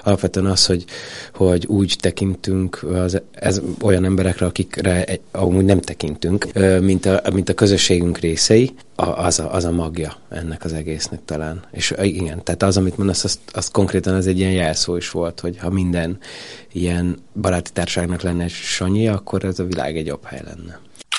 alapvetően az, hogy úgy tekintünk ez olyan emberekre, akikre amúgy nem tekintünk, mint a közösségünk részei, az a magja ennek az egésznek talán. És igen, tehát az, amit mondasz, azt konkrétan az egy ilyen jelszó is volt, hogy ha minden ilyen baráti társaságnak lenne egy Sanyi, akkor ez a világ egy jobb hely lenne.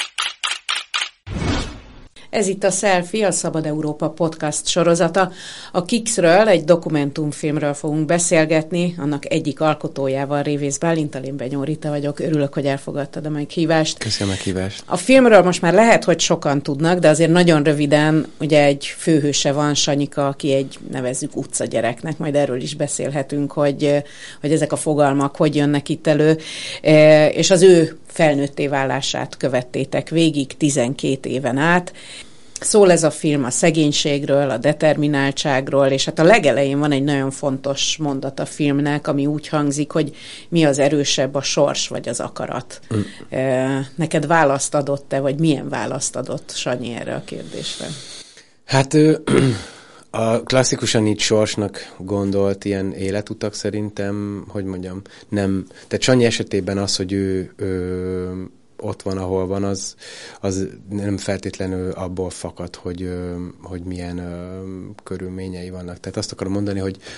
Ez itt a Selfie, a Szabad Európa podcast sorozata. A Kiksről, egy dokumentumfilmről fogunk beszélgetni, annak egyik alkotójával, Révész Bálintal, én Benyó Rita vagyok. Örülök, hogy elfogadtad a meghívást. Köszönöm a meghívást. A filmről most már lehet, hogy sokan tudnak, de azért nagyon röviden, ugye egy főhőse van, Sanyika, aki egy, nevezzük, utcagyereknek, majd erről is beszélhetünk, hogy ezek a fogalmak hogy jönnek itt elő, és az ő felnőtté válását követtétek végig 12 éven át. Szól ez a film a szegénységről, a determináltságról, és hát a legelején van egy nagyon fontos mondat a filmnek, ami úgy hangzik, hogy mi az erősebb, a sors vagy az akarat. Neked választ adott-e, vagy milyen választ adott Sanyi erre a kérdésre? Hát a klasszikusan így sorsnak gondolt ilyen életutak szerintem, hogy mondjam, nem. Tehát Sanyi esetében az, hogy ő ott van, ahol van, az nem feltétlenül abból fakad, hogy milyen körülményei vannak. Tehát azt akarom mondani,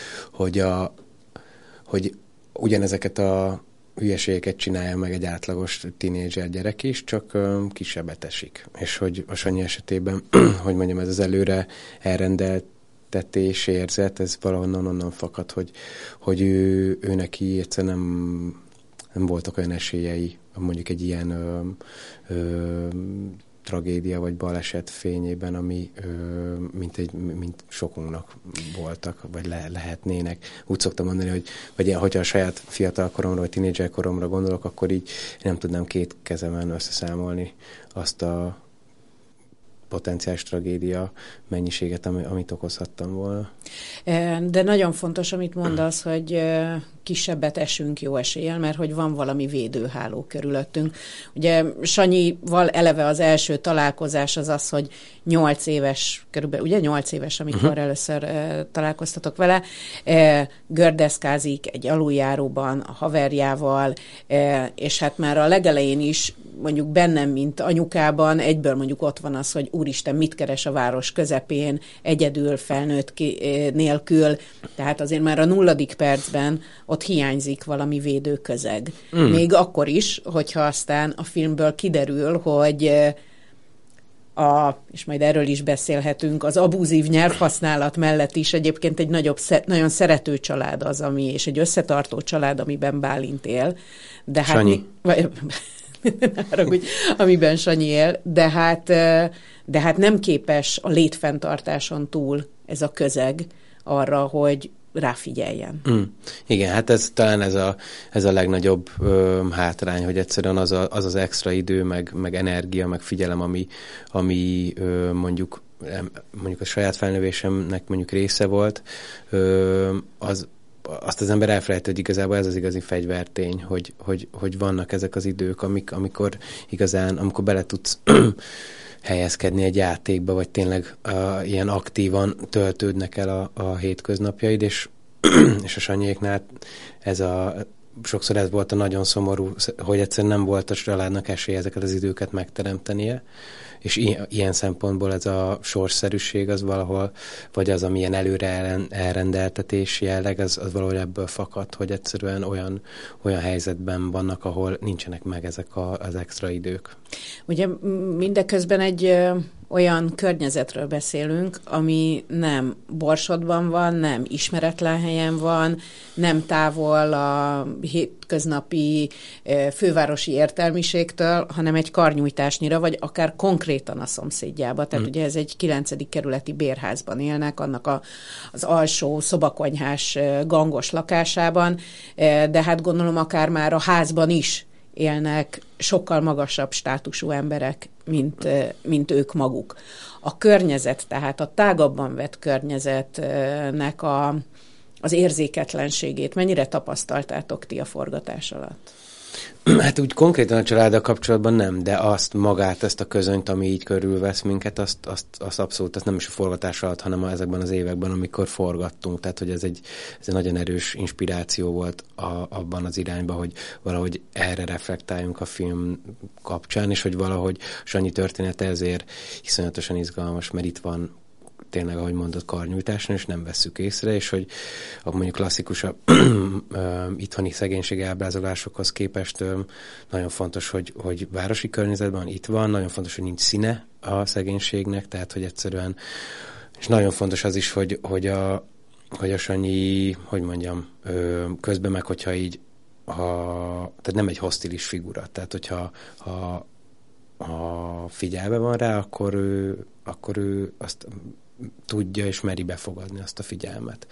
hogy ugyanezeket a hülyeségeket csinálja meg egy átlagos tínédzser gyerek is, csak kisebbet esik. És hogy a Sanyi esetében, hogy mondjam, ez az előre elrendeltetés érzet, ez valahonnan onnan fakad, hogy ő neki egyszerűen nem voltak olyan esélyei, mondjuk egy ilyen tragédia vagy baleset fényében, ami mint sokunknak voltak, vagy lehetnének. Úgy szoktam mondani, hogy hogyha a saját fiatal koromra, vagy tínédzser koromra gondolok, akkor így nem tudnám két kezemen összeszámolni azt a potenciális tragédia mennyiséget, amit okozhattam volna. De nagyon fontos, amit mondasz, hogy kisebbet esünk jó eséllyel, mert hogy van valami védőháló körülöttünk. Ugye Sanyival eleve az első találkozás az, hogy 8 éves, körülbelül, ugye 8 éves, amikor először találkoztatok vele, gördeszkázik egy aluljáróban a haverjával, és hát már a legelején is mondjuk bennem, mint anyukában egyből mondjuk ott van az, hogy úristen, mit keres a város közepén, egyedül, felnőtt nélkül, tehát azért már a 0. percben ott hiányzik valami védőközeg. Még akkor is, hogyha aztán a filmből kiderül, hogy és majd erről is beszélhetünk, az abúzív nyelvhasználat mellett is egyébként egy nagyon szerető család az, és egy összetartó család, amiben Bálint él. De hát Sanyi. Amiben Sanyi él, de hát nem képes a létfenntartáson túl ez a közeg arra, hogy ráfigyeljen. Igen, hát talán ez a legnagyobb hátrány, hogy egyszerűen az extra idő, meg energia, meg figyelem, ami mondjuk a saját felnövésemnek mondjuk része volt, azt az ember elfelejt, hogy igazából ez az igazi fegyvertény, hogy vannak ezek az idők, amikor bele tudsz helyezkedni egy játékba, vagy tényleg ilyen aktívan töltődnek el a hétköznapjaid, és a Sanyéknál sokszor ez volt a nagyon szomorú, hogy egyszerűen nem volt a családnak esély ezeket az időket megteremtenie, és ilyen szempontból ez a sorsszerűség az valahol, vagy az, amilyen előre elrendeltetés jelleg, az valahol ebből fakad, hogy egyszerűen olyan helyzetben vannak, ahol nincsenek meg ezek az extra idők. Ugye mindeközben egy olyan környezetről beszélünk, ami nem Borsodban van, nem ismeretlen helyen van, nem távol a hétköznapi fővárosi értelmiségtől, hanem egy karnyújtásnyira, vagy akár konkrétan a szomszédjába. Tehát ugye ez egy 9. kerületi bérházban élnek, annak az alsó szobakonyhás gangos lakásában, de hát gondolom akár már a házban is élnek sokkal magasabb státusú emberek, mint ők maguk. A környezet, tehát a tágabban vett környezetnek az érzéketlenségét mennyire tapasztaltátok ti a forgatás alatt? Hát úgy konkrétan a családdal kapcsolatban nem, de ezt a közönyt, ami így körülvesz minket, azt abszolút, azt nem is a forgatás alatt, hanem ezekben az években, amikor forgattunk. Tehát, hogy ez egy nagyon erős inspiráció volt abban az irányban, hogy valahogy erre reflektáljunk a film kapcsán, és hogy valahogy Sanyi története ezért iszonyatosan izgalmas, mert itt van tényleg, ahogy mondod, karnyújtáson, és nem vesszük észre, és hogy mondjuk klasszikusabb itthoni szegénység ábrázolásokhoz képest nagyon fontos, hogy városi környezetben itt van, nagyon fontos, hogy nincs színe a szegénységnek, tehát, hogy egyszerűen, és nagyon fontos az is, hogy a Sanyi, hogy mondjam, közben meg, hogyha így, tehát nem egy hostilis figura, tehát hogyha ha figyelve van rá, akkor ő azt tudja és meri befogadni azt a figyelmet.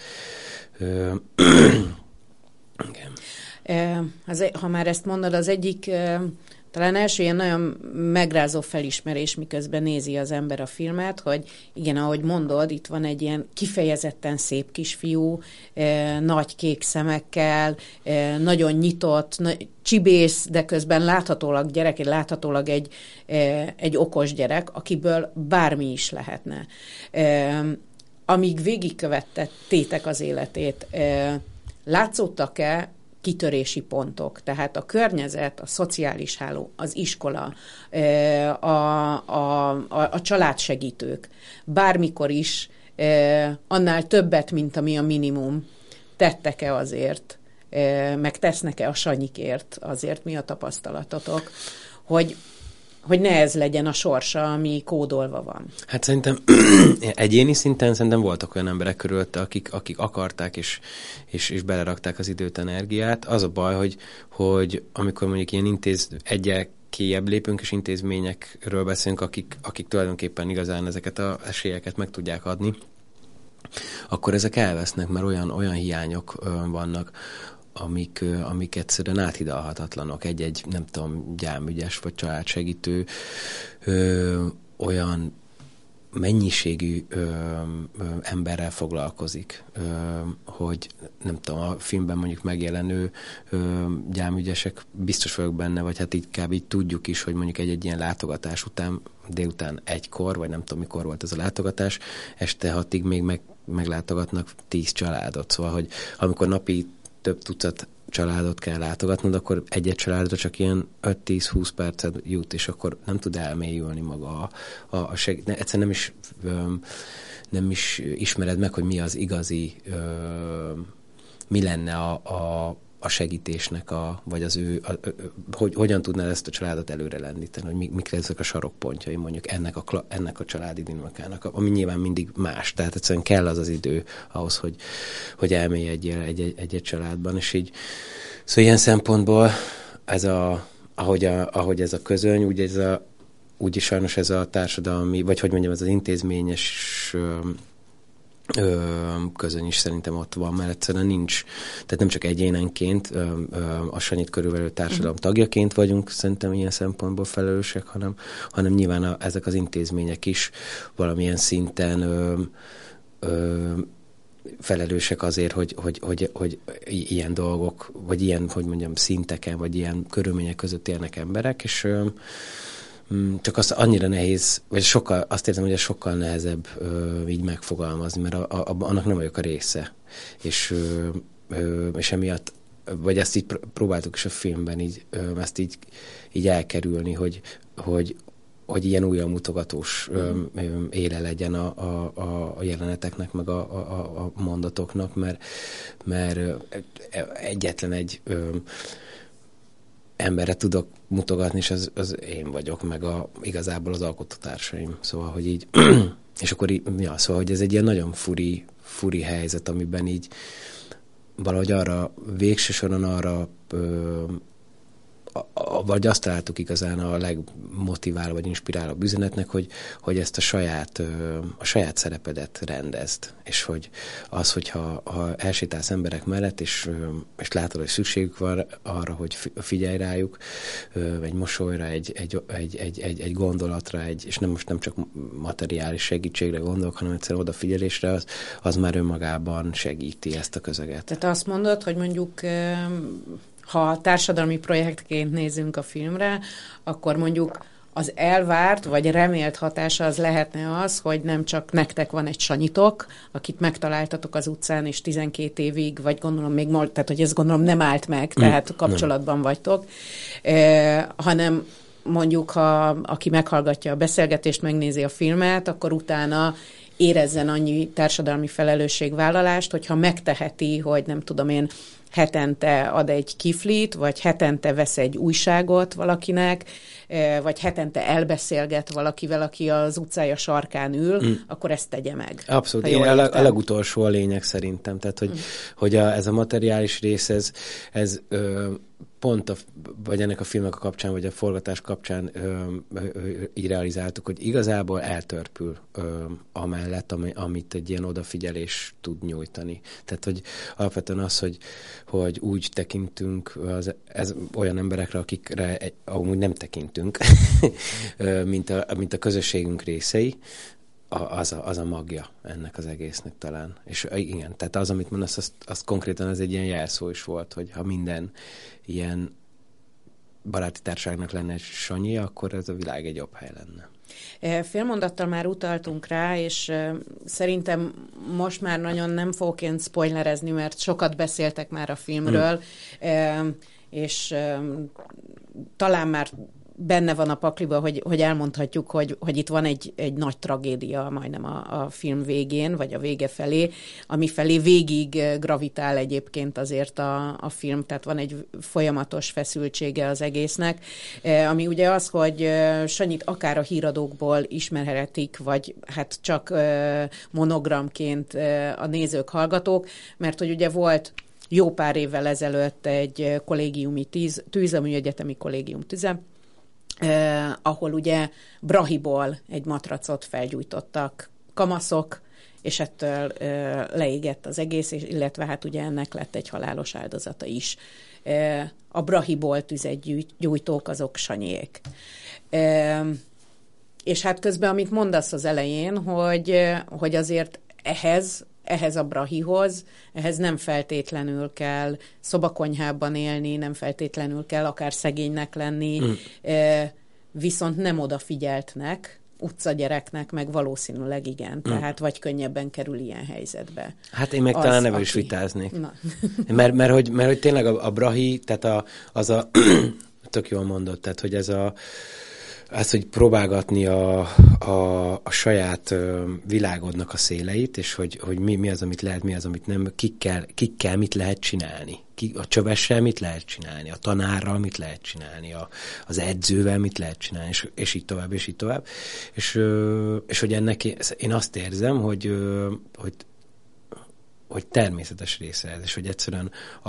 Igen. Ha már ezt mondod, az egyik talán első ilyen nagyon megrázó felismerés, miközben nézi az ember a filmet, hogy igen, ahogy mondod, itt van egy ilyen kifejezetten szép kisfiú, nagy kék szemekkel, nagyon nyitott, csibész, de közben láthatólag egy okos gyerek, akiből bármi is lehetne. Amíg végigkövettétek az életét, látszottak-e kitörési pontok, tehát a környezet, a szociális háló, az iskola, a családsegítők, bármikor is annál többet, mint ami a minimum, tettek-e azért, meg tesznek-e a Sanyikért, azért mi a tapasztalatotok, hogy ne ez legyen a sorsa, ami kódolva van. Hát szerintem egyéni szinten szerintem voltak olyan emberek körülötte, akik akarták és belerakták az időt, energiát. Az a baj, hogy amikor mondjuk ilyen egyel kijebb lépünk, és intézményekről beszélünk, akik tulajdonképpen igazán ezeket az esélyeket meg tudják adni, akkor ezek elvesznek, mert olyan hiányok vannak, amik egyszerűen áthidalhatatlanok. Egy nem tudom, gyámügyes vagy családsegítő olyan mennyiségű emberrel foglalkozik, hogy nem tudom, a filmben mondjuk megjelenő gyámügyesek, biztos vagyok benne, vagy hát így tudjuk is, hogy mondjuk egy ilyen látogatás után, délután 1-kor, vagy nem tudom, mikor volt ez a látogatás, este 6-ig még meglátogatnak 10 családot. Szóval, hogy amikor napi több tucat családot kell látogatnod, akkor egy-egy családra csak ilyen 5-10-20 percet jut, és akkor nem tud elmélyülni maga egyszerűen nem is ismered meg, hogy mi az igazi, mi lenne a segítésnek, vagy az hogy hogyan tudnád ezt a családot előre lendíteni, hogy mik ezek a sarokpontjai mondjuk ennek a családi dinamikának, ami nyilván mindig más, tehát egyszerűen kell az idő ahhoz, hogy elmélyedjél egy családban, és így szóval ilyen szempontból ahogy ez a közöny, úgy is sajnos ez a társadalmi, vagy hogy mondjam, ez az intézményes közöny is szerintem ott van, mert egyszerűen nincs, tehát nem csak egyénenként, a Sanyit körülvelő társadalom tagjaként vagyunk szerintem ilyen szempontból felelősek, hanem nyilván ezek az intézmények is valamilyen szinten felelősek azért, hogy ilyen dolgok, vagy ilyen, hogy mondjam, szinteken, vagy ilyen körülmények között élnek emberek, és csak azt annyira nehéz, vagy azt érzem, hogy ez sokkal nehezebb így megfogalmazni, mert annak nem vagyok a része. És emiatt, vagy ezt így próbáltuk is a filmben ezt így elkerülni, hogy ilyen újra mutogatós éle legyen a jeleneteknek, meg a mondatoknak, mert egyetlen egy emberre tudok mutogatni, és az én vagyok, meg igazából az alkotótársaim. Szóval, hogy így, és akkor szóval, hogy ez egy ilyen nagyon furi helyzet, amiben így valahogy végső soron arra vagy azt találtuk igazán a legmotiváló vagy inspirálóbb üzenetnek, hogy ezt a saját szerepedet rendezd. És hogy az, hogyha elsétálsz emberek mellett, és látod, hogy szükségük van arra, hogy figyelj rájuk, egy mosolyra, egy gondolatra, és most nem csak materiális segítségre gondolok, hanem egyszerűen odafigyelésre, az már önmagában segíti ezt a közeget. Tehát azt mondod, hogy mondjuk ha társadalmi projektként nézünk a filmre, akkor mondjuk az elvárt vagy remélt hatása az lehetne az, hogy nem csak nektek van egy sanyitok, akit megtaláltatok az utcán, és 12 évig, vagy gondolom még, tehát hogy ez gondolom nem állt meg, tehát kapcsolatban vagytok, hanem mondjuk, ha aki meghallgatja a beszélgetést, megnézi a filmet, akkor utána érezzen annyi társadalmi felelősségvállalást, hogyha megteheti, hogy nem tudom én, hetente ad egy kiflit, vagy hetente vesz egy újságot valakinek, vagy hetente elbeszélget valakivel, aki az utcája sarkán ül, akkor ezt tegye meg. Abszolút. Én a legutolsó a lényeg szerintem. Tehát, hogy ez a materiális rész, ez pont vagy ennek a filmek a kapcsán, vagy a forgatás kapcsán így realizáltuk, hogy igazából eltörpül amellett, amit egy ilyen odafigyelés tud nyújtani. Tehát, hogy alapvetően az, hogy úgy tekintünk ez olyan emberekre, akikre amúgy nem tekintünk, mint a közösségünk részei, az a magja ennek az egésznek talán. És igen, tehát az, amit mondasz, az konkrétan az egy ilyen jelszó is volt, hogy ha minden ilyen baráti társaságnak lenne egy Sanyi, akkor ez a világ egy jobb hely lenne. Félmondattal már utaltunk rá, és szerintem most már nagyon nem fogok én spoilerezni, mert sokat beszéltek már a filmről, és talán már benne van a pakliba, hogy elmondhatjuk, hogy itt van egy nagy tragédia majdnem a film végén, vagy a vége felé, ami felé végig gravitál egyébként azért a film, tehát van egy folyamatos feszültsége az egésznek, ami ugye az, hogy Sanyit akár a híradókból ismerhetik, vagy hát csak monogramként a nézők, hallgatók, mert hogy ugye volt jó pár évvel ezelőtt egy kollégiumi tűz, ami egyetemi kollégium tüze, ahol ugye brahiból egy matracot felgyújtottak kamaszok, és ettől leégett az egész, illetve hát ugye ennek lett egy halálos áldozata is. A brahiból tüzet gyújtók azok Sanyiék. És hát közben, amit mondasz az elején, hogy azért ehhez a brahihoz, ehhez nem feltétlenül kell szobakonyhában élni, nem feltétlenül kell akár szegénynek lenni, viszont nem odafigyeltnek, utcagyereknek, meg valószínűleg igen. Tehát vagy könnyebben kerül ilyen helyzetbe. Hát én meg talán ebből is vitáznék. Mert hogy tényleg a brahi, tehát tök jól mondod, tehát hogy az, hogy próbálgatni a saját világodnak a széleit, és hogy mi az, amit lehet, mi az, amit nem, kikkel mit lehet csinálni. A csövessel mit lehet csinálni, a tanárral mit lehet csinálni, az edzővel mit lehet csinálni, és így tovább, és így tovább. És hogy ennek én azt érzem, hogy természetes része ez, és hogy egyszerűen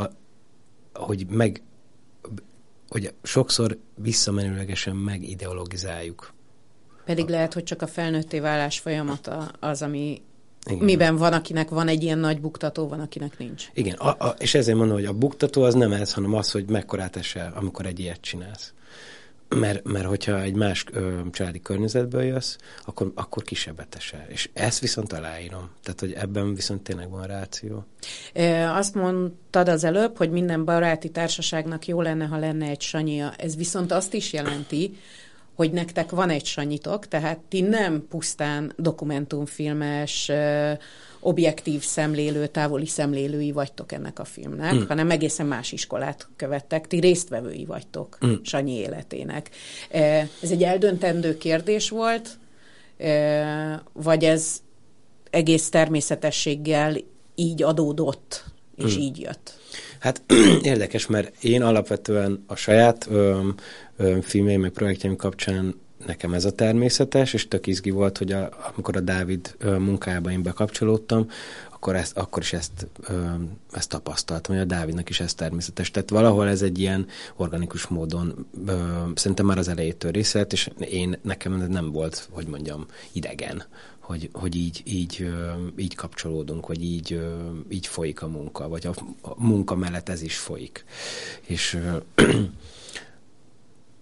hogy sokszor visszamenőlegesen megideologizáljuk. Pedig lehet, hogy csak a felnőtté válás folyamata az, ami miben van, akinek van egy ilyen nagy buktató, van, akinek nincs. Igen, és ezért mondom, hogy a buktató az nem ez, hanem az, hogy mekkorát esel, amikor egy ilyet csinálsz. Mert hogyha egy más családi környezetből jössz, akkor kisebbet esel. És ezt viszont aláírom. Tehát, hogy ebben viszont tényleg van ráció. Azt mondtad az előbb, hogy minden baráti társaságnak jó lenne, ha lenne egy Sanyija. Ez viszont azt is jelenti, hogy nektek van egy Sanyitok, tehát ti nem pusztán dokumentumfilmes, objektív szemlélő, távoli szemlélői vagytok ennek a filmnek, hanem egészen más iskolát követtek, ti résztvevői vagytok Sanyi életének. Ez egy eldöntendő kérdés volt, vagy ez egész természetességgel így adódott, és így jött? Hát érdekes, mert én alapvetően a saját filmjeim, meg projektjeim kapcsán nekem ez a természetes, és tök izgi volt, hogy amikor a Dávid munkájába én bekapcsolódtam, akkor is ezt tapasztaltam, hogy a Dávidnak is ez természetes. Tehát valahol ez egy ilyen organikus módon szerintem már az elejétől része lett, és nekem nem volt, hogy mondjam, idegen, hogy így kapcsolódunk, vagy így folyik a munka, vagy a munka mellett ez is folyik. És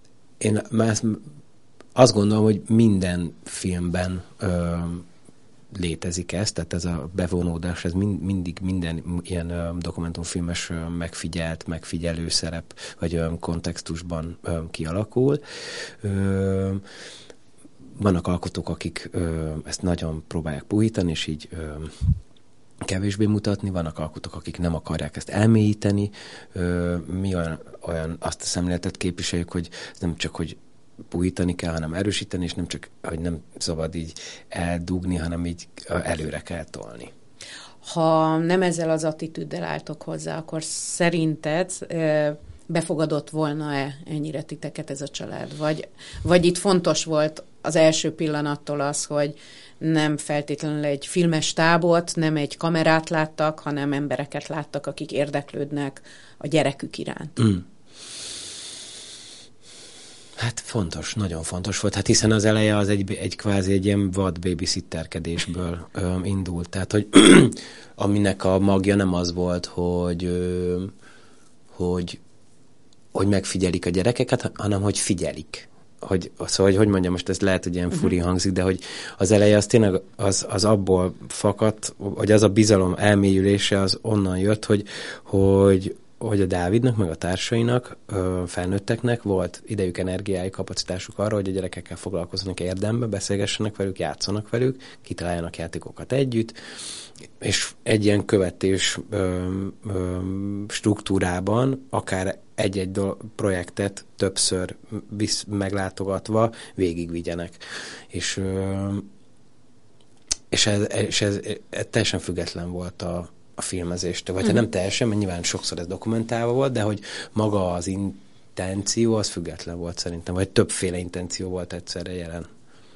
én azt gondolom, hogy minden filmben létezik ez, tehát ez a bevonódás, ez mindig minden ilyen dokumentumfilmes megfigyelő szerep, vagy kontextusban kialakul. Vannak alkotók, akik ezt nagyon próbálják puhítani, és így kevésbé mutatni, vannak alkotók, akik nem akarják ezt elmélyíteni. Mi olyan azt a szemléletet képviseljük, hogy nem csak, hogy puhítani kell, hanem erősíteni, és nem csak, hogy nem szabad így eldugni, hanem így előre kell tolni. Ha nem ezzel az attitűddel álltok hozzá, akkor szerinted befogadott volna-e ennyire titeket ez a család? Vagy itt fontos volt az első pillanattól az, hogy nem feltétlenül egy filmes tábort, nem egy kamerát láttak, hanem embereket láttak, akik érdeklődnek a gyerekük iránt. Hát fontos, nagyon fontos volt. Hát hiszen az eleje az egy kvázi egy ilyen vad babysitterkedésből indult. Tehát, hogy aminek a magja nem az volt, hogy megfigyelik a gyerekeket, hanem hogy figyelik. Szóval, hogy mondjam, most ez lehet, hogy ilyen furi hangzik, de hogy az eleje az tényleg az abból fakadt, hogy az a bizalom elmélyülése az onnan jött, hogy a Dávidnak, meg a társainak, felnőtteknek volt idejük, energiájuk, kapacitásuk arra, hogy a gyerekekkel foglalkozzanak érdemben, beszélgessenek velük, játszanak velük, kitaláljanak játékokat együtt, és egy ilyen követés struktúrában akár egy-egy projektet többször meglátogatva végigvigyenek. És ez teljesen független volt a filmezéstől, vagy nem teljesen, mert nyilván sokszor ez dokumentálva volt, de hogy maga az intenció, az független volt szerintem, vagy többféle intenció volt egyszerre jelen.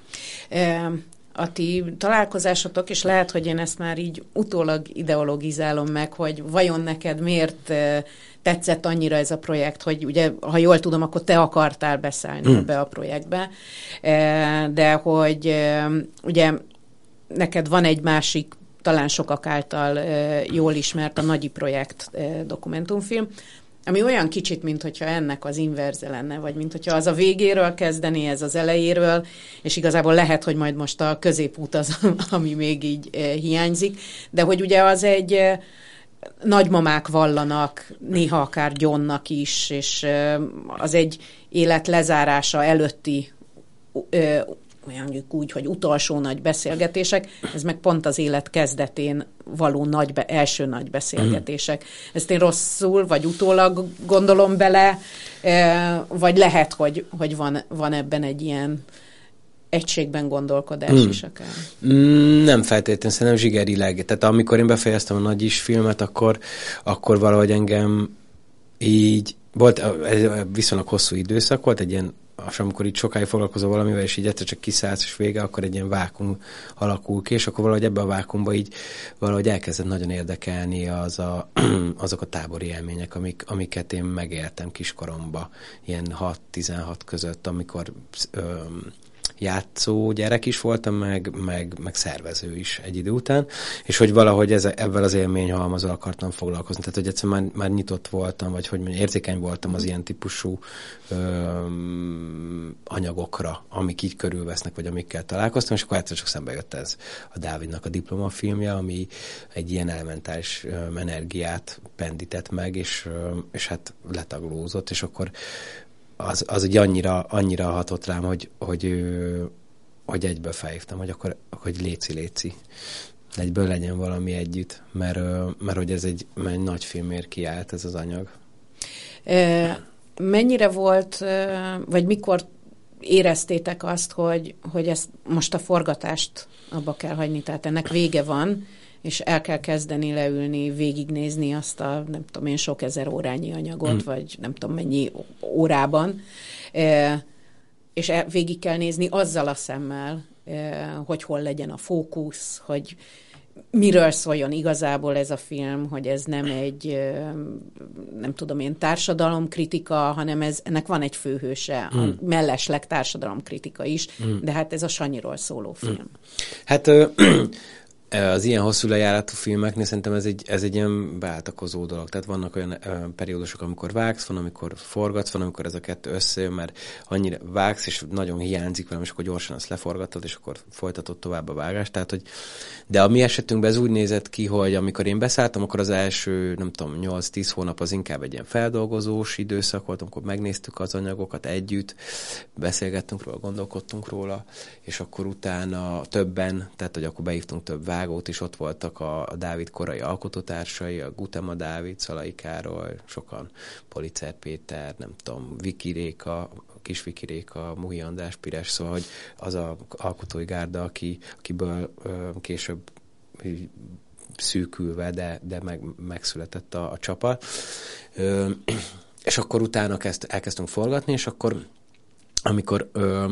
A ti találkozásotok, és lehet, hogy én ezt már így utólag ideologizálom meg, hogy vajon neked miért tetszett annyira ez a projekt, hogy ugye, ha jól tudom, akkor te akartál beszállni ebbe a projektbe, de hogy ugye neked van egy másik, talán sokak által jól ismert a Nagyi projekt dokumentumfilm, ami olyan kicsit, mint hogyha ennek az inverze lenne, vagy mint hogyha az a végéről kezdeni, ez az elejéről, és igazából lehet, hogy majd most a középút az, ami még így hiányzik, de hogy ugye az egy nagymamák vallanak, néha akár gyonnak is, és az egy élet lezárása előtti mondjuk úgy, hogy utolsó nagy beszélgetések, ez meg pont az élet kezdetén való első nagy beszélgetések. Ezt én rosszul, vagy utólag gondolom bele, vagy lehet, hogy van ebben egy ilyen egységben gondolkodás is akár. Nem feltétlenül, szerintem zsigerileg. Tehát amikor én befejeztem a Nagyis filmet, akkor valahogy engem így volt viszonylag hosszú időszak, volt egy ilyen, amikor így sokáig foglalkozol valamivel, és így egyszer csak kiszállsz, és vége, akkor egy ilyen vákum alakul ki, és akkor valahogy ebbe a vákumba így valahogy elkezdett nagyon érdekelni azok a tábori élmények, amiket én megéltem kiskoromba, ilyen 6-16 között, amikor játszó gyerek is voltam, meg szervező is egy idő után, és hogy valahogy ebben az élményhalmazzal akartam foglalkozni. Tehát, hogy egyszerűen már nyitott voltam, vagy hogy mondjam, érzékeny voltam az ilyen típusú anyagokra, amik így körülvesznek, vagy amikkel találkoztam, és akkor egyszer csak szembe jött ez a Dávidnak a diplomafilmje, ami egy ilyen elementáris energiát pendített meg, és hát letaglózott, és akkor az ugye annyira hatott rám, hogy egyből felhívtam, hogy akkor hogy léci. Egyből legyen valami együtt, mert hogy ez egy nagy filmért kiállt ez az anyag. Mennyire volt, vagy mikor éreztétek azt, hogy ezt most a forgatást abba kell hagyni, tehát ennek vége van, és el kell kezdeni leülni, végignézni azt a, nem tudom én, sok ezer órányi anyagot, vagy nem tudom mennyi órában, és végig kell nézni azzal a szemmel, hogy hol legyen a fókusz, hogy miről szóljon igazából ez a film, hogy ez nem egy, nem tudom én, társadalomkritika, hanem ennek van egy főhőse, a mellesleg társadalomkritika is, de hát ez a Sanyiról szóló film. Hát Az ilyen hosszú lejáratú filmeknél szerintem ez egy ilyen váltakozó dolog. Tehát vannak olyan periódusok, amikor vágsz, van, amikor forgatsz, van, amikor ez a kettő összejön, mert annyira vágsz, és nagyon hiányzik velem, és akkor gyorsan azt leforgatod, és akkor folytatod tovább a vágást. Tehát, hogy de a mi esetünkben ez úgy nézett ki, hogy amikor én beszálltam, akkor az első, nem tudom, 8-10 hónap az inkább egy ilyen feldolgozós időszak volt, amikor megnéztük az anyagokat együtt, beszélgettünk róla, gondolkodtunk róla, és akkor utána többen, tehát hogy akkor beívtunk több vágót is, ott voltak a Dávid korai alkotótársai, a Gutema Dávid, Szalai Károly, sokan, Policer Péter, nem tudom, Viki Réka, Kis Viki Réka, Muhi András Pires, szóval, hogy az a alkotói gárda, akiből később szűkülve, de megszületett a csapat. És akkor utána elkezdtünk forgatni, és akkor amikor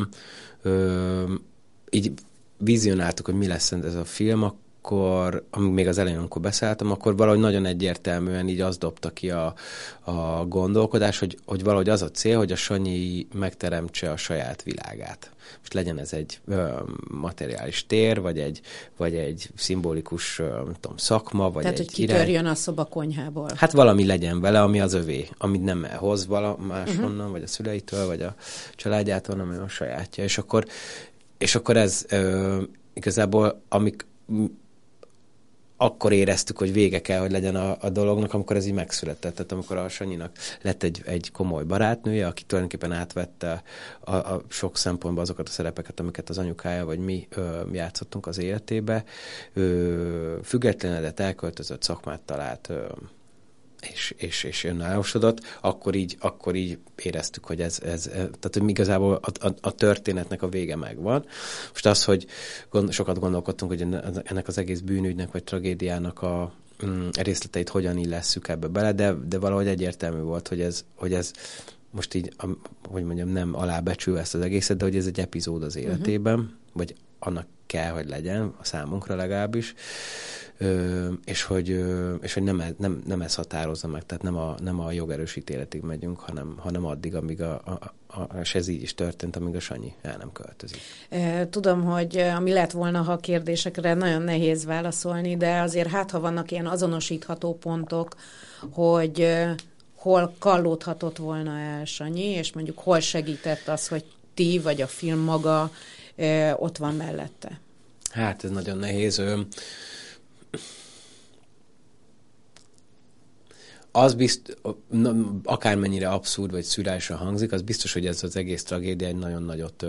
így vizionáltuk, hogy mi lesz ez a film, akkor, amíg még az elején, amikor beszálltam, akkor valahogy nagyon egyértelműen így azt dobta ki a gondolkodás, hogy valahogy az a cél, hogy a Sanyi megteremtse a saját világát. Most legyen ez egy materiális tér, vagy egy szimbolikus nem tudom, szakma, vagy tehát, egy hogy kitörjön a szobakonyhából. Hát valami legyen vele, ami az övé, amit nem hoz máshonnan, vagy a szüleitől, vagy a családjától, hanem a sajátja. És akkor ez igazából, akkor éreztük, hogy vége kell, hogy legyen a dolognak, amikor ez így megszületett. Tehát amikor a Sanyinak lett egy komoly barátnője, aki tulajdonképpen átvette a sok szempontból azokat a szerepeket, amiket az anyukája vagy mi játszottunk az életébe. Függetlenedett, elköltözött, szakmát talált, és önállósodott, akkor így éreztük, hogy tehát hogy igazából a történetnek a vége megvan. Most az, hogy sokat gondolkodtunk, hogy ennek az egész bűnügynek, vagy tragédiának a részleteit hogyan illesszük ebbe bele, de valahogy egyértelmű volt, hogy ez most így, hogy mondjam, nem alábecsülve ezt az egészet, de hogy ez egy epizód az életében, vagy annak kell, hogy legyen, a számunkra legalábbis, és hogy nem ez határozza meg, tehát nem a jogerős ítéletig megyünk, hanem addig, amíg és ez így is történt, amíg a Sanyi el nem költözik. Tudom, hogy ami lett volna, ha kérdésekre nagyon nehéz válaszolni, de azért ha vannak ilyen azonosítható pontok, hogy hol kallódhatott volna el Sanyi, és mondjuk hol segített az, hogy ti, vagy a film maga ott van mellette. Hát ez nagyon nehéz. Az akármennyire abszurd vagy szürreálisan hangzik, az biztos, hogy ez az egész tragédia egy nagyon nagyot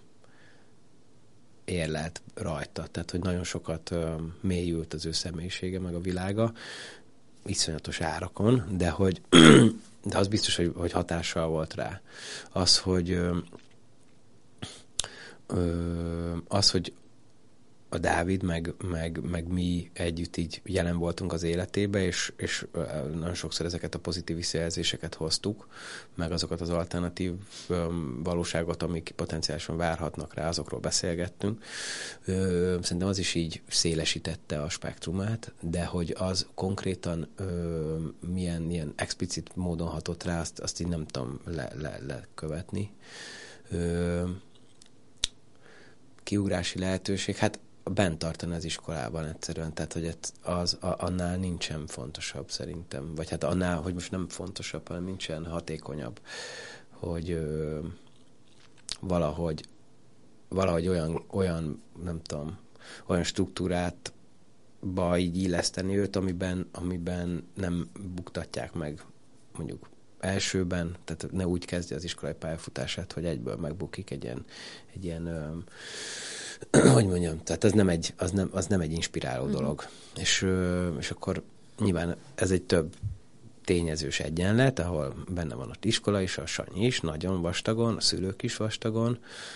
érlelt rajta. Tehát, hogy nagyon sokat mélyült az ő személyisége, meg a világa, iszonyatos árakon, de az biztos, hogy hatással volt rá. Az, hogy a Dávid, meg mi együtt így jelen voltunk az életébe, és nagyon sokszor ezeket a pozitív visszajelzéseket hoztuk, meg azokat az alternatív valóságot, amik potenciálisan várhatnak rá, azokról beszélgettünk. Szerintem az is így szélesítette a spektrumát, de hogy az konkrétan milyen explicit módon hatott rá, azt így nem tudom lekövetni. Kiugrási lehetőség, hát bent tartani az iskolában egyszerűen, tehát hogy annál nincsen fontosabb szerintem, vagy hát annál, hogy most nem fontosabb, hanem nincsen hatékonyabb, hogy valahogy olyan nem tudom, olyan struktúrátba így illeszteni őt, amiben nem buktatják meg mondjuk elsőben, tehát ne úgy kezdje az iskolai pályafutását, hogy egyből megbukik egy ilyen hogy mondjam, tehát az nem egy inspiráló dolog. És akkor nyilván ez egy több tényezős egyenlet, ahol benne van az iskola is, a Sanyi is, nagyon vastagon, a szülők is vastagon,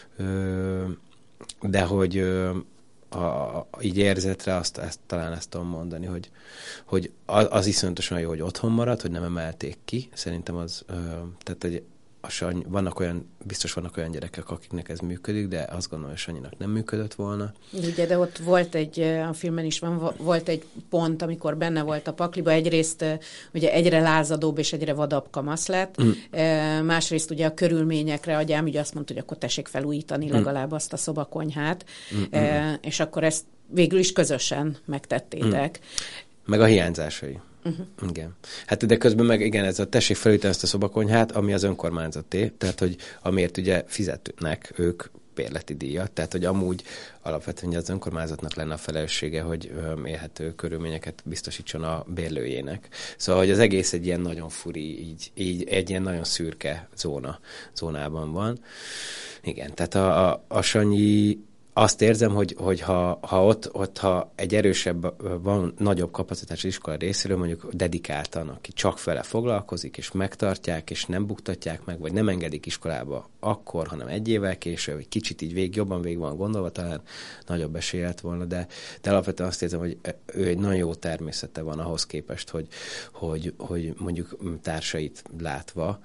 de hogy így érzetre talán ezt tudom mondani, hogy az iszonyatosan jó, hogy otthon maradt, hogy nem emelték ki. Szerintem az, tehát hogy biztos vannak olyan gyerekek, akiknek ez működik, de azt gondolom, hogy Sanyinak nem működött volna. Ugye, de ott volt a filmben is volt egy pont, amikor benne volt a pakliba, egyrészt ugye egyre lázadóbb és egyre vadabb kamasz lett, másrészt ugye a körülményekre a gyámügy azt mondta, hogy akkor tessék felújítani legalább azt a szobakonyhát, és akkor ezt végül is közösen megtettétek. Meg a hiányzásai. Igen. Hát de közben meg igen, ez a tessék felújítani ezt a szobakonyhát, ami az önkormányzaté, tehát hogy amiért ugye fizetnek ők bérleti díjat, tehát hogy amúgy alapvetően az önkormányzatnak lenne a felelőssége, hogy élhető körülményeket biztosítson a bérlőjének. Szóval, hogy az egész egy ilyen nagyon furi, így egy ilyen nagyon szürke zónában van. Igen, tehát a Sanyi azt érzem, hogy ha ott egy erősebb, van nagyobb kapacitás iskola részéről, mondjuk dedikáltan, aki csak vele foglalkozik, és megtartják, és nem buktatják meg, vagy nem engedik iskolába akkor, hanem egy évvel később, egy kicsit így jobban végig van gondolva, talán nagyobb esélye lett volna, de alapvetően azt érzem, hogy ő egy nagyon jó természete van ahhoz képest, hogy mondjuk társait látva,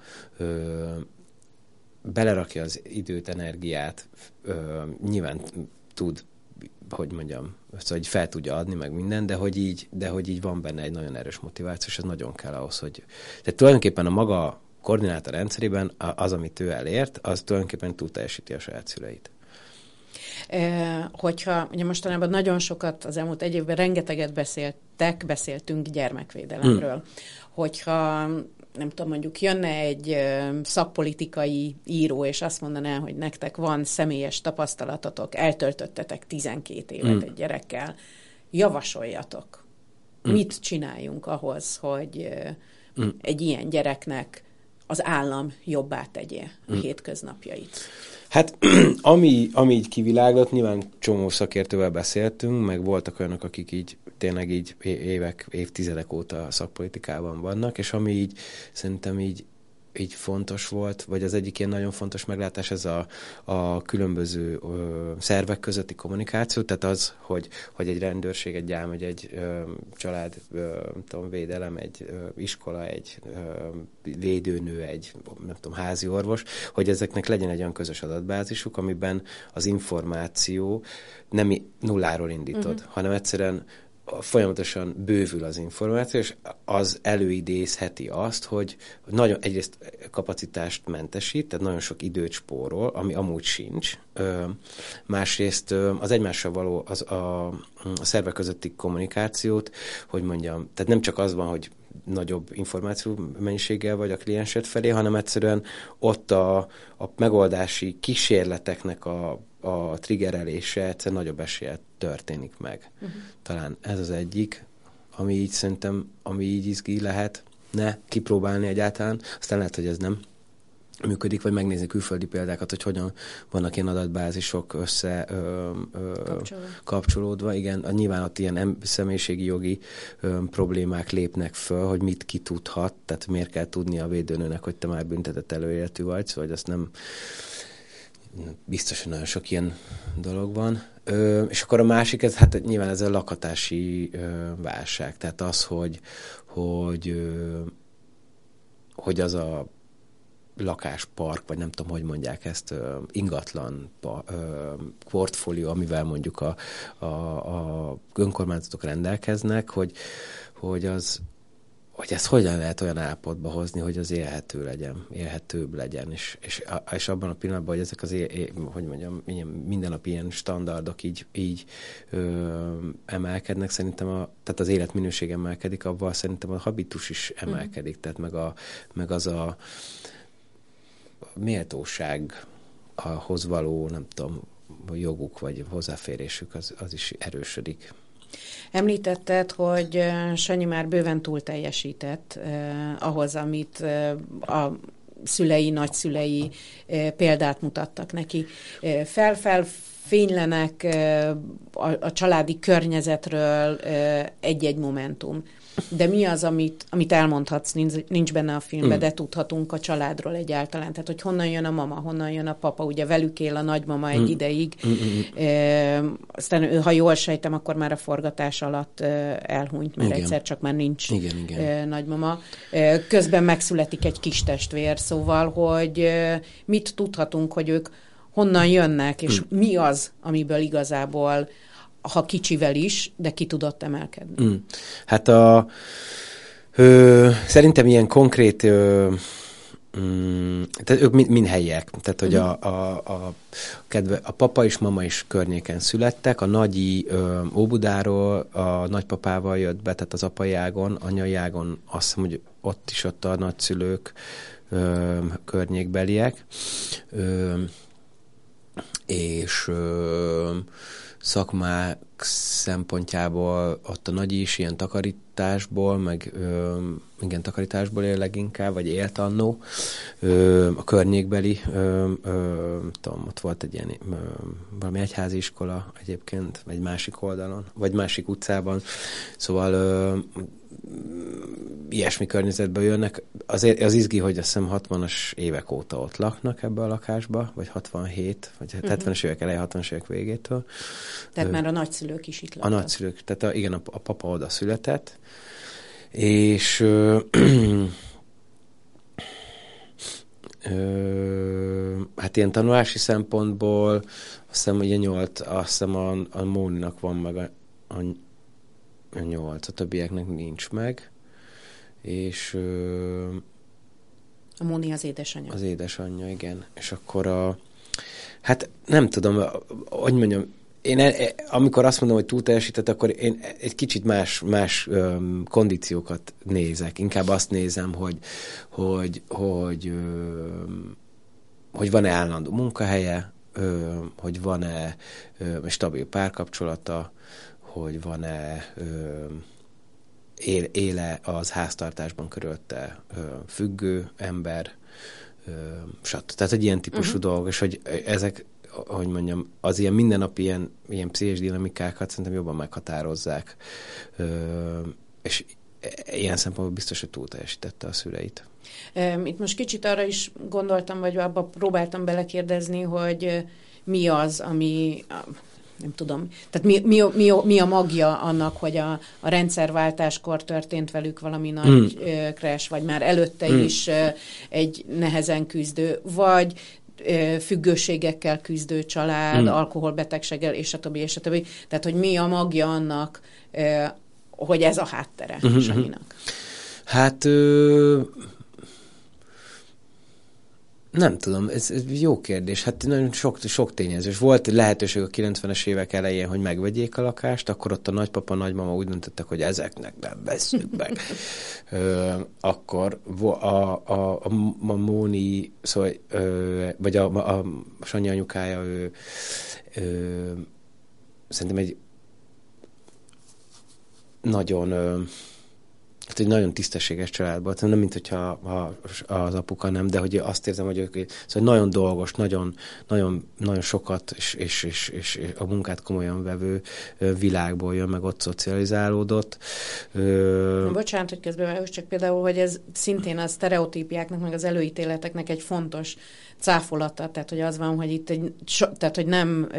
belerakja az időt, energiát, nyilván tud, hogy mondjam, szóval hogy fel tudja adni meg minden, de hogy így van benne egy nagyon erős motiváció, és ez nagyon kell ahhoz, hogy... Tehát tulajdonképpen a maga koordinátor rendszerében az, amit ő elért, az tulajdonképpen túl teljesíti a saját szüleit. Hogyha ugye mostanában nagyon sokat, az elmúlt egy évben rengeteget beszéltünk gyermekvédelemről. Hogyha nem tudom, mondjuk jönne egy szakpolitikai író, és azt mondaná, hogy nektek van személyes tapasztalatotok, eltöltöttetek 12 évet egy gyerekkel, javasoljatok. Mit csináljunk ahhoz, hogy egy ilyen gyereknek az állam jobbá tegye a hétköznapjait? Hát, ami így kiviláglott, nyilván csomó szakértővel beszéltünk, meg voltak olyanok, akik így tényleg így évtizedek óta a szakpolitikában vannak, és ami így szerintem így fontos volt, vagy az egyik ilyen nagyon fontos meglátás, ez a különböző szervek közötti kommunikáció, tehát az, hogy egy rendőrség, egy gyámügy, egy család, védelem, egy iskola, egy védőnő, egy házi orvos, hogy ezeknek legyen egy olyan közös adatbázisuk, amiben az információ nem nulláról indítod, hanem egyszerűen folyamatosan bővül az információ, és az előidézheti azt, hogy nagyon egyrészt kapacitást mentesít, tehát nagyon sok időt spórol, ami amúgy sincs. Másrészt az egymással való a szervek közötti kommunikációt, hogy mondjam, tehát nem csak az van, hogy nagyobb információ mennyiséggel vagy a kliensed felé, hanem egyszerűen ott a megoldási kísérleteknek a triggerelése egyszer nagyobb eséllyel történik meg. Talán ez az egyik, ami így szerintem, ami így izgi lehet, kipróbálni egyáltalán, aztán lehet, hogy ez nem működik, vagy megnézni külföldi példákat, hogy hogyan vannak ilyen adatbázisok kapcsolódva. Igen, nyilván ott ilyen személyiségi jogi problémák lépnek föl, hogy mit ki tudhat, tehát miért kell tudni a védőnőnek, hogy te már büntetett előéletű vagy, szóval azt nem biztos, hogy nagyon sok ilyen dolog van. És akkor a másik, hát nyilván ez a lakhatási válság, tehát az, hogy az a lakáspark, vagy nem tudom, hogy mondják ezt, ingatlan portfólió, amivel mondjuk a önkormányzatok rendelkeznek, hogy ezt hogyan lehet olyan állapotba hozni, hogy az élhetőbb legyen, és abban a pillanatban, hogy ezek az hogy mondjam, mindennapi ilyen standardok így emelkednek, szerintem tehát az életminőség emelkedik, abban szerintem a habitus is emelkedik, tehát meg az a méltósághoz való, nem tudom, joguk vagy hozzáférésük az is erősödik. Említetted, hogy Sanyi már bőven túl teljesített ahhoz, amit a szülei, nagyszülei példát mutattak neki. fénylenek a családi környezetről egy-egy momentum. De mi az, amit elmondhatsz, nincs benne a filmben, de tudhatunk a családról egyáltalán. Tehát, hogy honnan jön a mama, honnan jön a papa, ugye velük él a nagymama egy ideig. Aztán, ha jól sejtem, akkor már a forgatás alatt elhunyt, mert egyszer csak már nincs nagymama. Közben megszületik egy kis testvér, szóval, hogy mit tudhatunk, hogy ők honnan jönnek, és mi az, amiből igazából, ha kicsivel is, de ki tudott emelkedni. Hát szerintem ilyen konkrét, tehát ők mind helyiek, tehát hogy a papa és mama is környéken születtek, a nagyi Óbudáról a nagypapával jött be, tehát az apai ágon, anyai ágon azt hiszem, hogy ott a nagyszülők környékbeliek, és szakmák szempontjából ott a nagyi is ilyen takarításból, meg igen, takarításból él leginkább, vagy élt annó. A környékbeli, tudom, ott volt egy ilyen valami egyházi iskola egyébként, egy másik oldalon, vagy másik utcában. Szóval ilyesmi környezetből jönnek. Azért az izgi, hogy azt hiszem 60-as évek óta ott laknak ebbe a lakásba, vagy 67, vagy 70-es évek eleje, 60-as évek végétől. Tehát már a nagyszülők is itt laktak. A nagyszülők, tehát igen, a papa oda született, és hát ilyen tanulási szempontból azt hiszem, ugye azt hiszem a Móninak van meg a 8, a többieknek nincs meg, és a Móni az édesanyja. Az édesanyja, igen. És akkor hát nem tudom, hogy mondjam, én amikor azt mondom, hogy túlteljesített, akkor én egy kicsit más kondíciókat nézek. Inkább azt nézem, hogy van-e állandó munkahelye, hogy van-e stabil párkapcsolata, hogy van-e éle az háztartásban körülte függő ember, stb. Tehát egy ilyen típusú dolog, és hogy ezek, hogy mondjam, az ilyen mindennapi ilyen pszichés dinamikákat szerintem jobban meghatározzák, és ilyen szempontból biztos, hogy túlteljesítette a szüleit. Itt most kicsit arra is gondoltam, vagy abba próbáltam belekérdezni, hogy mi az, ami... nem tudom. Tehát mi a magja annak, hogy a rendszerváltáskor történt velük valami nagy crash, vagy már előtte is egy nehezen küzdő, vagy függőségekkel küzdő család, alkoholbetegséggel, és a többi, és a többi. Tehát, hogy mi a magja annak, hogy ez a háttere Sanyinak? Hát... nem tudom, ez jó kérdés. Hát nagyon sok tényezős. Volt lehetőség a 90-es évek elején, hogy megvegyék a lakást, akkor ott a nagypapa, nagymama úgy döntöttek, hogy ezeknek nem vesszük meg. Akkor a Móni, szóval, vagy a Sanyi anyukája, szerintem egy nagyon... Hát egy nagyon tisztességes családban, nem mint hogyha az apuka nem, de hogy azt érzem, hogy ők szóval nagyon dolgos, nagyon, nagyon, nagyon sokat és a munkát komolyan vevő világból jön, meg ott szocializálódott. Bocsánat, hogy közben csak például, hogy ez szintén a sztereotípiáknak, meg az előítéleteknek egy fontos cáfolata, tehát hogy az van, hogy itt tehát hogy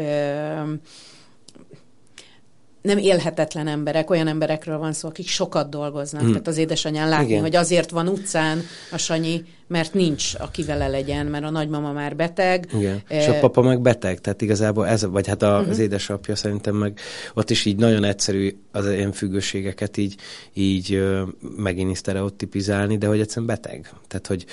nem élhetetlen emberek, olyan emberekről van szó, akik sokat dolgoznak. Tehát az édesanyján látni, hogy azért van utcán a Sanyi, mert nincs, aki vele legyen, mert a nagymama már beteg. Igen. És a papa meg beteg, tehát igazából ez, vagy hát az édesapja szerintem meg ott is így nagyon egyszerű az ilyen függőségeket így megint sztereotipizálni, de hogy egyszerűen beteg. Tehát, hogy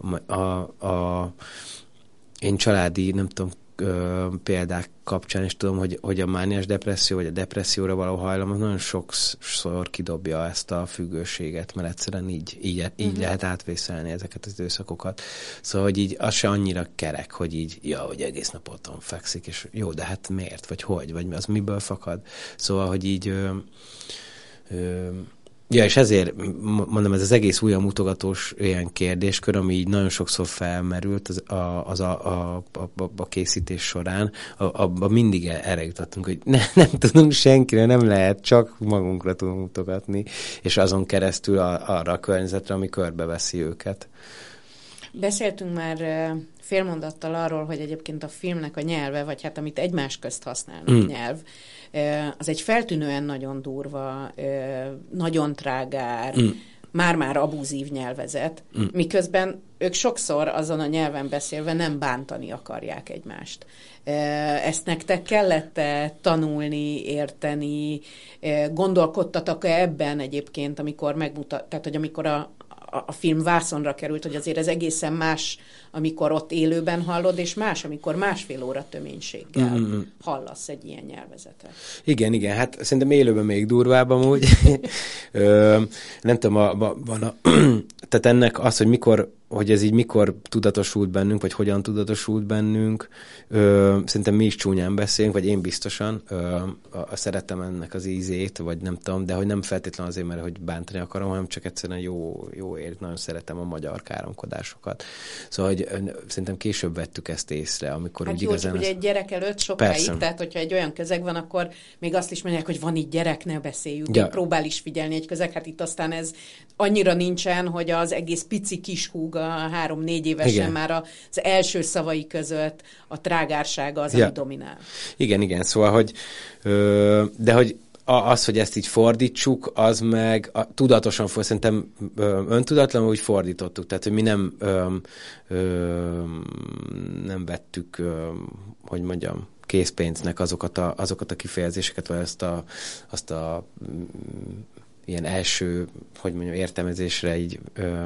én családi, nem tudom, példák kapcsán is tudom, hogy a mániás depresszió, vagy a depresszióra való hajlam az nagyon sokszor kidobja ezt a függőséget, mert egyszerűen így lehet átvészelni ezeket az időszakokat. Szóval, hogy így az se annyira kerek, hogy így, hogy egész nap otthon fekszik, és jó, de hát miért, vagy az miből fakad? Szóval, hogy így Ja, és ezért mondom, ez az egész újra mutogatós ilyen kérdéskör, ami így nagyon sokszor felmerült a készítés során, abban mindig erre jutottunk, hogy nem tudunk senkire, nem lehet, csak magunkra tudunk mutogatni, és azon keresztül arra a környezetre, ami körbeveszi őket. Beszéltünk már félmondattal arról, hogy egyébként a filmnek a nyelve, vagy hát amit egymás közt használnak nyelv, az egy feltűnően nagyon durva, nagyon trágár, már-már abúzív nyelvezet, miközben ők sokszor azon a nyelven beszélve nem bántani akarják egymást. Ezt nektek kellett tanulni, érteni, gondolkodtatok-e ebben egyébként, amikor tehát hogy amikor a film vászonra került, hogy azért ez egészen más, amikor ott élőben hallod, és más, amikor másfél óra töménységgel hallasz egy ilyen nyelvezetet. Igen, hát szerintem élőben még durvább amúgy. Nem tudom, tehát ennek az, hogy ez így mikor tudatosult bennünk, vagy hogyan tudatosult bennünk, szerintem mi is csúnyán beszélünk, vagy én biztosan szeretem ennek az ízét, vagy nem tudom, de hogy nem feltétlenül azért, mert hogy bántani akarom, hanem csak egyszerűen jó ér, nagyon szeretem a magyar káromkodásokat. Szóval, hogy szerintem később vettük ezt észre, amikor hát úgy jó, igazán... ugye egy gyerek előtt sokáig, tehát hogyha egy olyan közeg van, akkor még azt is mondják, hogy van itt gyerek, ne beszéljük, még próbál is figyelni egy közeg, hát itt aztán ez annyira nincsen, hogy az egész pici kis húg, a 3-4 évesen igen. Már az első szavai között a trágársága az, ami dominál. Igen, szóval, hogy de hogy az, hogy ezt így fordítsuk, az meg tudatosan szerintem öntudatlanul úgy fordítottuk, tehát hogy mi nem vettük, hogy mondjam, készpénznek azokat a kifejezéseket, vagy azt a ilyen első, hogy mondjam, értelmezésre így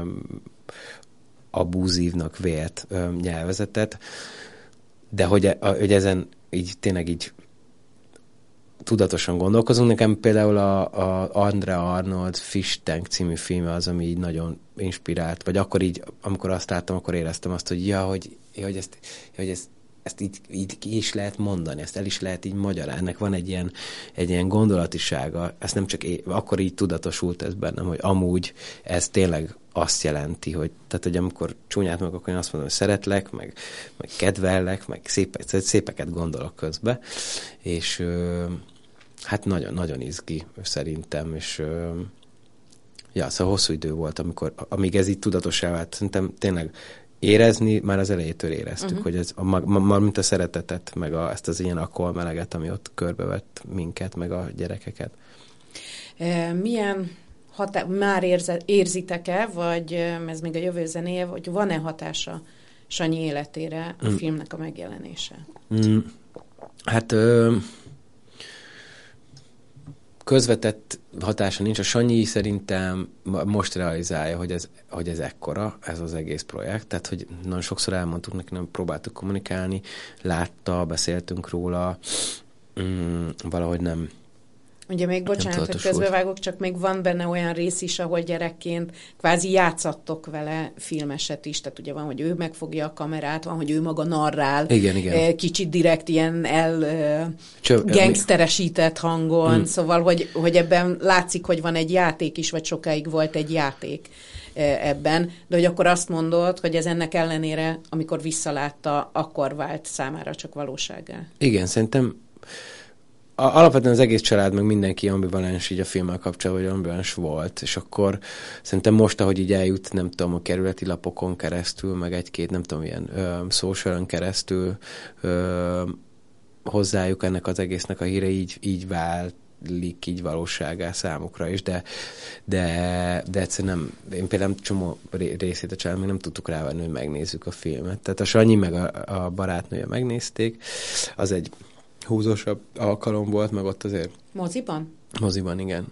abúzívnak vélt nyelvezetet, de hogy ezen így tényleg így tudatosan gondolkozunk. Nekem például a Andrea Arnold Fish Tank című filme az, ami így nagyon inspirált, vagy akkor így, amikor azt láttam, akkor éreztem azt, hogy ezt így ki is lehet mondani, ezt el is lehet így magyarázni. Ennek van egy ilyen gondolatisága, ezt nem csak akkor így tudatosult ez bennem, hogy amúgy ez tényleg azt jelenti, hogy, tehát, hogy amikor csúnyát meg, akkor én azt mondom, hogy szeretlek, meg kedvellek, meg szépeket gondolok közbe, és hát nagyon, nagyon izgi szerintem, és szóval hosszú idő volt, amíg ez így tudatosá vált, szerintem tényleg érezni, már az elejétől éreztük, hogy ez mint a szeretetet, meg ezt az ilyen alkoholmeleget, ami ott körbevett minket, meg a gyerekeket. Milyen már érzitek-e, vagy ez még a jövő zenéje, hogy van-e hatása Sanyi életére a filmnek a megjelenése? Hát közvetett hatása nincs. A Sanyi szerintem most realizálja, hogy ez ekkora, ez az egész projekt. Tehát, hogy nagyon sokszor elmondtuk neki, nem próbáltuk kommunikálni, látta, beszéltünk róla, valahogy nem. Ugye még bocsánat, hogy közbevágok, csak még van benne olyan rész is, ahol gyerekként kvázi játszattok vele filmeset is, tehát ugye van, hogy ő megfogja a kamerát, van, hogy ő maga narrál, igen. Kicsit direkt ilyen gangsteresített hangon, szóval, hogy ebben látszik, hogy van egy játék is, vagy sokáig volt egy játék ebben, de hogy akkor azt mondod, hogy ez ennek ellenére, amikor visszalátta, akkor vált számára csak valósággá. Igen, szerintem alapvetően az egész család, meg mindenki ambivalens így a filmmel kapcsolatban, vagy ambivalens volt, és akkor szerintem most, ahogy így eljut, nem tudom, a kerületi lapokon keresztül, meg egy-két, nem tudom, ilyen social-on keresztül hozzájuk ennek az egésznek a híre így válik így valóságá számukra is, de egyszerűen nem, én például csomó részét a család még nem tudtuk rávenni, hogy megnézzük a filmet. Tehát a Sanyi meg a barátnője megnézték, az egy húzósabb alkalom volt, meg ott azért... Moziban? Moziban, igen.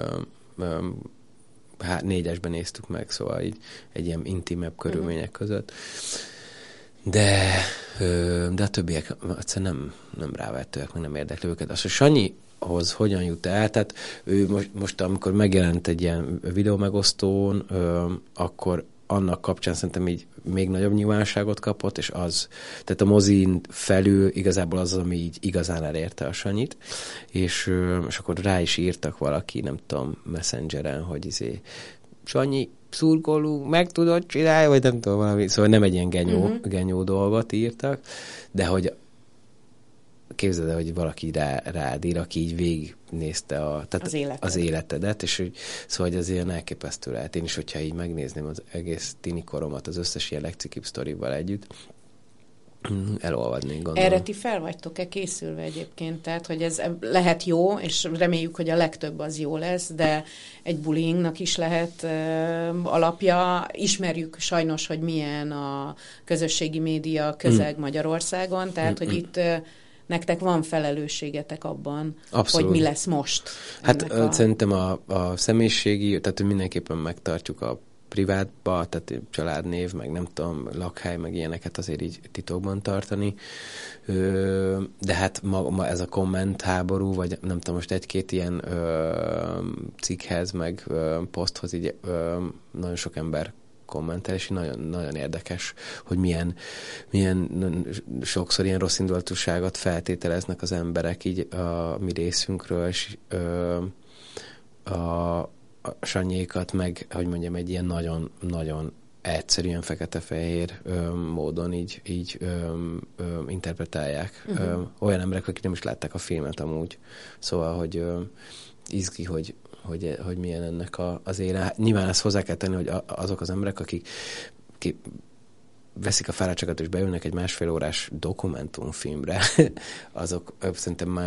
4-esben néztük meg, szóval így egy ilyen intimebb körülmények között. De a többiek egyszerűen nem rávettőek, meg nem érdekli őket. Az, hogy Sanyihoz hogyan jut el, tehát ő most amikor megjelent egy ilyen videómegosztón, akkor annak kapcsán szerintem így még nagyobb nyilvánosságot kapott, és tehát a mozin felül igazából az, ami így igazán elérte a Sanyit, és akkor rá is írtak valaki, nem tudom, Messengeren, hogy Sanyi, szurkolunk, meg tudod csinálni, vagy nem tudom, valami. Szóval nem egy ilyen genyó dolgot írtak, de hogy képzeld el, hogy valaki rád ír, aki így végignézte az életedet, és szóval hogy az ilyen elképesztő lehet. Én is, hogyha így megnézném az egész tini koromat, az összes ilyen legcikibb sztorival együtt, elolvadnék, gondolom. Erre ti fel vagytok-e készülve egyébként? Tehát, hogy ez lehet jó, és reméljük, hogy a legtöbb az jó lesz, de egy bullyingnak is lehet alapja. Ismerjük sajnos, hogy milyen a közösségi média közeg Magyarországon, tehát, hogy itt nektek van felelősségetek abban, Abszolút. Hogy mi lesz most. Hát szerintem a személyiségi, tehát hogy mindenképpen megtartjuk a privátba, tehát családnév, meg nem tudom, lakhely, meg ilyeneket azért így titokban tartani. De hát ma ez a kommentháború, vagy nem tudom, most egy-két ilyen cikkhez, meg poszthoz így nagyon sok ember kommentel, és nagyon, nagyon érdekes, hogy milyen sokszor ilyen rossz indulatúságot feltételeznek az emberek így a mi részünkről, és a Sanyékat meg, hogy mondjam, egy ilyen nagyon egyszerűen fekete-fehér módon így interpretálják. Olyan emberek, akik nem is látták a filmet amúgy. Szóval, hogy izgi, hogy milyen ennek az éle. Nyilván ezt hozzá kell tenni, hogy azok az emberek, akik veszik a fáradtságot és beülnek egy 1,5 órás dokumentumfilmre, azok szerintem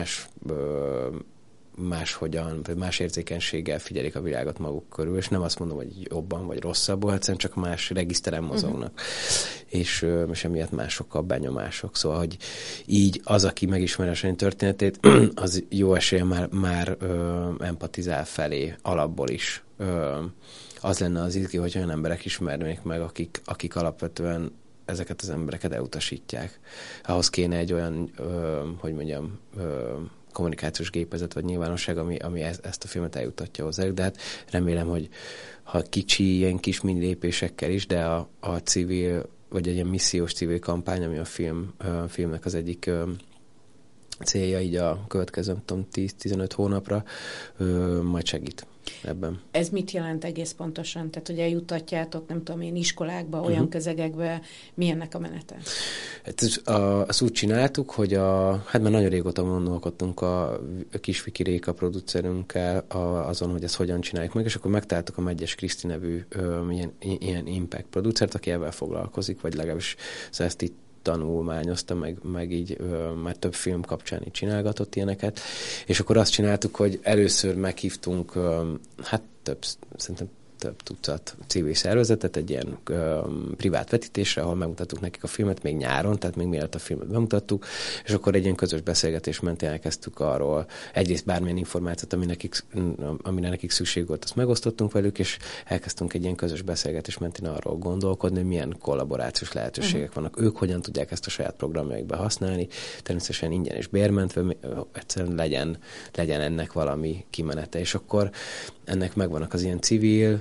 máshogyan, vagy más érzékenységgel figyelik a világot maguk körül, és nem azt mondom, hogy jobban vagy rosszabbul, egyszerűen csak más regiszteren mozognak. És emiatt másokkal benyomások. Szóval, hogy így az, aki megismeri a Sanyi történetét, az jó esélye már empatizál felé alapból is. Az lenne az izgi, hogy olyan emberek ismernék meg, akik alapvetően ezeket az embereket elutasítják. Ahhoz kéne egy olyan, hogy mondjam, kommunikációs gépezet vagy nyilvánosság, ami ezt a filmet eljutatja hozzá. De hát remélem, hogy ha kicsi, ilyen kis mini lépésekkel is, de a civil, vagy egy ilyen missziós civil kampány, ami a filmnek az egyik célja így a következő, nem tudom, 10-15 hónapra, majd segít ebben. Ez mit jelent egész pontosan? Tehát, hogy eljuttatjátok, nem tudom én, iskolákba, olyan közegekbe, mi ennek a menete? Hát azt úgy csináltuk, hogy hát már nagyon régóta gondolkodtunk a Kisviki Réka producerünkkel azon, hogy ezt hogyan csináljuk meg, és akkor megtaláltuk a Megyes Kriszti nevű ilyen impact producert, aki ebben foglalkozik, vagy legalábbis ezt itt tanulmányozta, meg így már több film kapcsán így csinálgatott ilyeneket, és akkor azt csináltuk, hogy először meghívtunk hát szerintem több tucat civil szervezetet egy ilyen privát vetítésre, ahol megmutattuk nekik a filmet még nyáron, tehát még mielőtt a filmet bemutattuk, és akkor egy ilyen közös beszélgetés mentén elkezdtük arról, egyrészt bármilyen információt, amire nekik szükség volt, azt megosztottunk velük, és elkezdtünk egy ilyen közös beszélgetés mentén arról gondolkodni, hogy milyen kollaborációs lehetőségek vannak. Ők hogyan tudják ezt a saját programjaikba használni, természetesen ingyen és bérmentve, egyszerűen legyen ennek valami kimenete, és akkor ennek megvannak az ilyen civil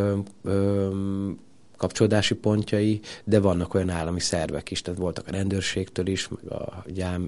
kapcsolódási pontjai, de vannak olyan állami szervek is, tehát voltak a rendőrségtől is, meg a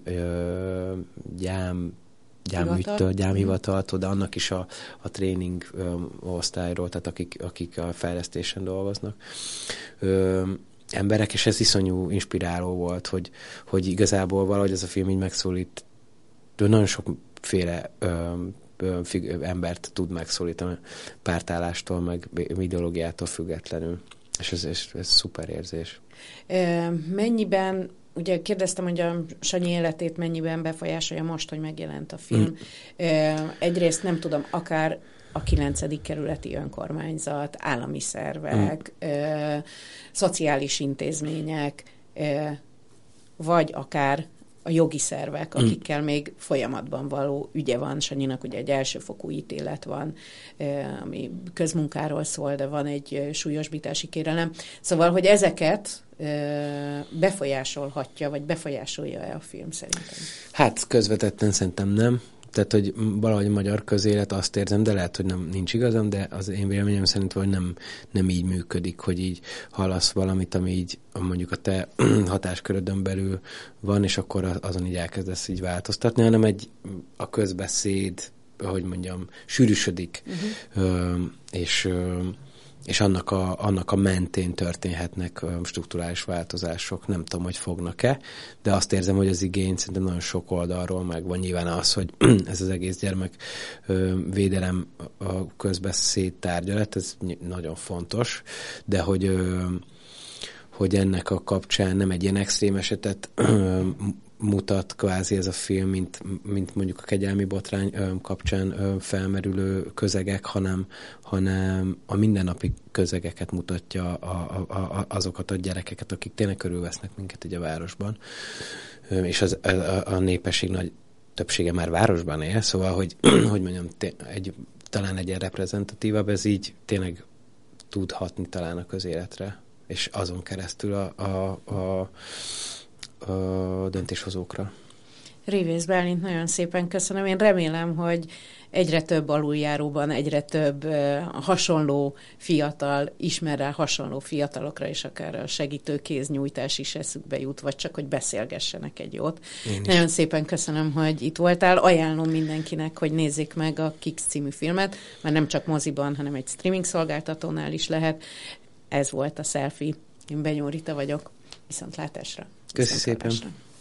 gyámhivataltól, de annak is a tréning osztályról, tehát akik a fejlesztésen dolgoznak. Emberek, és ez iszonyú inspiráló volt, hogy igazából valahogy ez a film így megszólít, nagyon sokféle embert tud megszólítani pártállástól, meg ideológiától függetlenül. És ez szuper érzés. Mennyiben, ugye kérdeztem, hogy a Sanyi életét mennyiben befolyásolja most, hogy megjelent a film. Egyrészt nem tudom, akár a 9. kerületi önkormányzat, állami szervek, szociális intézmények, vagy akár a jogi szervek, akikkel még folyamatban való ügye van. Sanyinak ugye egy elsőfokú ítélet van, ami közmunkáról szól, de van egy súlyosbítási kérelem. Szóval, hogy ezeket befolyásolhatja, vagy befolyásolja-e a film szerintem? Hát közvetetten szerintem nem. Tehát, hogy valahogy a magyar közélet azt érzem, de lehet, hogy nincs igazam, de az én véleményem szerint, hogy nem így működik, hogy így hallasz valamit, ami így mondjuk a te hatáskörödön belül van, és akkor azon így elkezdesz így változtatni, hanem a közbeszéd, ahogy mondjam, sűrűsödik, és annak a mentén történhetnek strukturális változások. Nem tudom, hogy fognak-e, de azt érzem, hogy az igény szerintem nagyon sok oldalról megvan. Nyilván az, hogy ez az egész gyermek védelem a közbeszéd tárgyalat, ez nagyon fontos, de hogy ennek a kapcsán nem egy ilyen extrém esetet mutat kvázi ez a film, mint mondjuk a kegyelmi botrány kapcsán felmerülő közegek, hanem a mindennapi közegeket mutatja azokat a gyerekeket, akik tényleg körülvesznek minket így a városban. És a népesség nagy többsége már városban él, szóval, hogy mondjam, talán egy ilyen reprezentatívabb, ez így tényleg tud hatni talán a közéletre, és azon keresztül a döntéshozókra. Révész Bálint, nagyon szépen köszönöm. Én remélem, hogy egyre több aluljáróban, egyre több hasonló fiatal, ismer rá hasonló fiatalokra, és akár a segítőkéznyújtás is eszükbe jut, vagy csak, hogy beszélgessenek egy jót. Nagyon szépen köszönöm, hogy itt voltál. Ajánlom mindenkinek, hogy nézzék meg a Kix című filmet, mert nem csak moziban, hanem egy streaming szolgáltatónál is lehet. Ez volt a Selfie. Én Benyó Rita vagyok. Viszontlátásra. Köszi szépen.